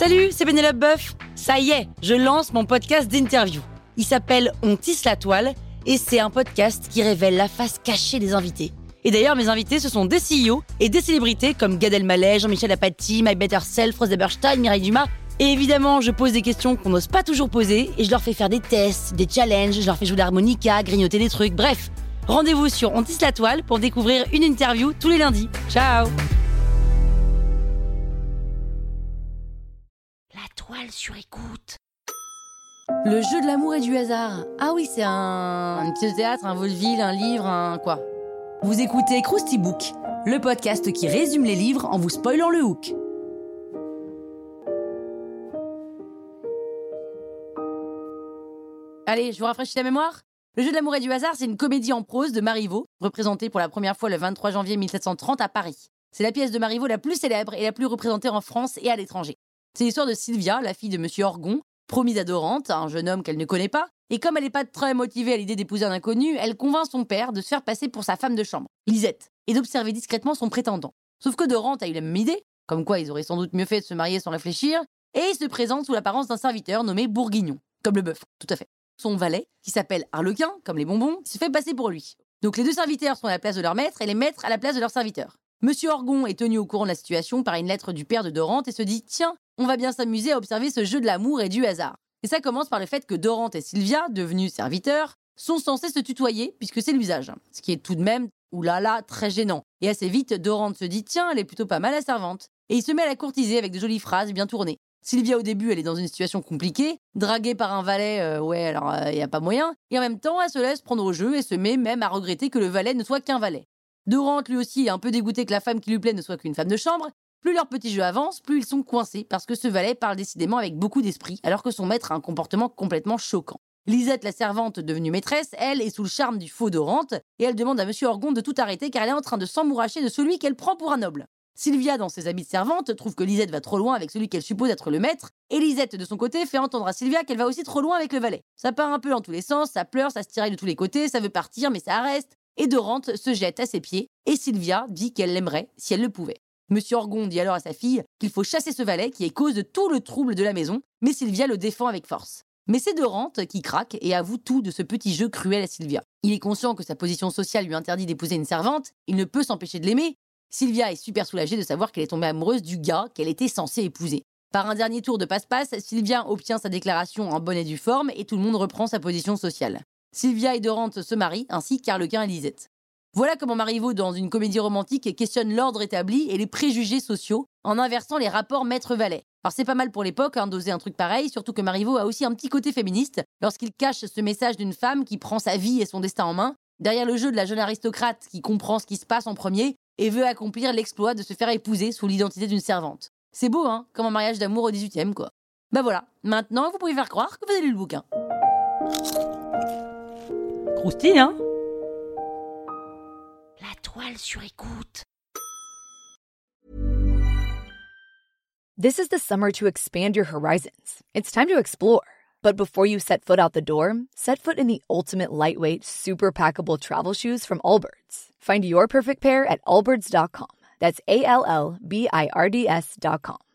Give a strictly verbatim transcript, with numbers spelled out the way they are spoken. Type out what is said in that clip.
Salut, c'est Pénélope Boeuf. Ça y est, je lance mon podcast d'interview. Il s'appelle On tisse la toile et c'est un podcast qui révèle la face cachée des invités. Et d'ailleurs, mes invités, ce sont des C E O et des célébrités comme Gad Elmaleh, Jean-Michel Apathy, My Better Self, Rose Eberstein, Mireille Dumas. Et évidemment, je pose des questions qu'on n'ose pas toujours poser et je leur fais faire des tests, des challenges, je leur fais jouer l'harmonica, grignoter des trucs, bref. Rendez-vous sur On tisse la toile pour découvrir une interview tous les lundis. Ciao! La toile sur écoute. Le jeu de l'amour et du hasard. Ah oui, c'est un, une pièce de théâtre, un vaudeville, un livre, un quoi. Vous écoutez Krusty Book, le podcast qui résume les livres en vous spoilant le hook. Allez, je vous rafraîchis la mémoire. Le jeu de l'amour et du hasard, c'est une comédie en prose de Marivaux, représentée pour la première fois le vingt-trois janvier mille sept cent trente à Paris. C'est la pièce de Marivaux la plus célèbre et la plus représentée en France et à l'étranger. C'est l'histoire de Sylvia, la fille de Monsieur Orgon, promise à Dorante, un jeune homme qu'elle ne connaît pas, et comme elle n'est pas très motivée à l'idée d'épouser un inconnu, elle convainc son père de se faire passer pour sa femme de chambre, Lisette, et d'observer discrètement son prétendant. Sauf que Dorante a eu la même idée, comme quoi ils auraient sans doute mieux fait de se marier sans réfléchir, et il se présente sous l'apparence d'un serviteur nommé Bourguignon, comme le bœuf, tout à fait. Son valet, qui s'appelle Arlequin, comme les bonbons, se fait passer pour lui. Donc les deux serviteurs sont à la place de leur maître et les maîtres à la place de leurs serviteurs. Monsieur Orgon est tenu au courant de la situation par une lettre du père de Dorante et se dit « Tiens, on va bien s'amuser à observer ce jeu de l'amour et du hasard ». Et ça commence par le fait que Dorante et Sylvia, devenus serviteurs, sont censés se tutoyer puisque c'est l'usage. Ce qui est tout de même, oulala, très gênant. Et assez vite, Dorante se dit « Tiens, elle est plutôt pas mal la servante ». Et il se met à la courtiser avec de jolies phrases bien tournées. Sylvia, au début, elle est dans une situation compliquée, draguée par un valet, euh, ouais, alors il euh, n'y a pas moyen, et en même temps, elle se laisse prendre au jeu et se met même à regretter que le valet ne soit qu'un valet. Dorante, lui aussi, est un peu dégoûté que la femme qui lui plaît ne soit qu'une femme de chambre. Plus leur petit jeu avance, plus ils sont coincés, parce que ce valet parle décidément avec beaucoup d'esprit, alors que son maître a un comportement complètement choquant. Lisette, la servante devenue maîtresse, elle, est sous le charme du faux Dorante, et elle demande à Monsieur Orgon de tout arrêter car elle est en train de s'emmouracher de celui qu'elle prend pour un noble. Sylvia, dans ses habits de servante, trouve que Lisette va trop loin avec celui qu'elle suppose être le maître, et Lisette, de son côté, fait entendre à Sylvia qu'elle va aussi trop loin avec le valet. Ça part un peu dans tous les sens, ça pleure, ça se tiraille de tous les côtés, ça veut partir, mais ça reste, et Dorante se jette à ses pieds, et Sylvia dit qu'elle l'aimerait si elle le pouvait. Monsieur Orgon dit alors à sa fille qu'il faut chasser ce valet qui est cause de tout le trouble de la maison, mais Sylvia le défend avec force. Mais c'est Dorante qui craque et avoue tout de ce petit jeu cruel à Sylvia. Il est conscient que sa position sociale lui interdit d'épouser une servante, il ne peut s'empêcher de l'aimer. Sylvia est super soulagée de savoir qu'elle est tombée amoureuse du gars qu'elle était censée épouser. Par un dernier tour de passe-passe, Sylvia obtient sa déclaration en bonne et due forme et tout le monde reprend sa position sociale. Sylvia et Dorante se marient, ainsi qu'Arlequin et Lisette. Voilà comment Marivaux, dans une comédie romantique, questionne l'ordre établi et les préjugés sociaux en inversant les rapports maître-valet. Alors c'est pas mal pour l'époque hein, d'oser un truc pareil, surtout que Marivaux a aussi un petit côté féministe lorsqu'il cache ce message d'une femme qui prend sa vie et son destin en main derrière le jeu de la jeune aristocrate qui comprend ce qui se passe en premier et veut accomplir l'exploit de se faire épouser sous l'identité d'une servante. C'est beau, hein, comme un mariage d'amour au dix-huitième, quoi. Bah voilà, maintenant vous pouvez faire croire que vous avez lu le bouquin. Croustille, hein? La toile sur écoute. This is the summer to expand your horizons. It's time to explore. But before you set foot out the door, set foot in the ultimate lightweight, super packable travel shoes from Allbirds. Find your perfect pair at allbirds dot com. That's A L L B I R D S dot com.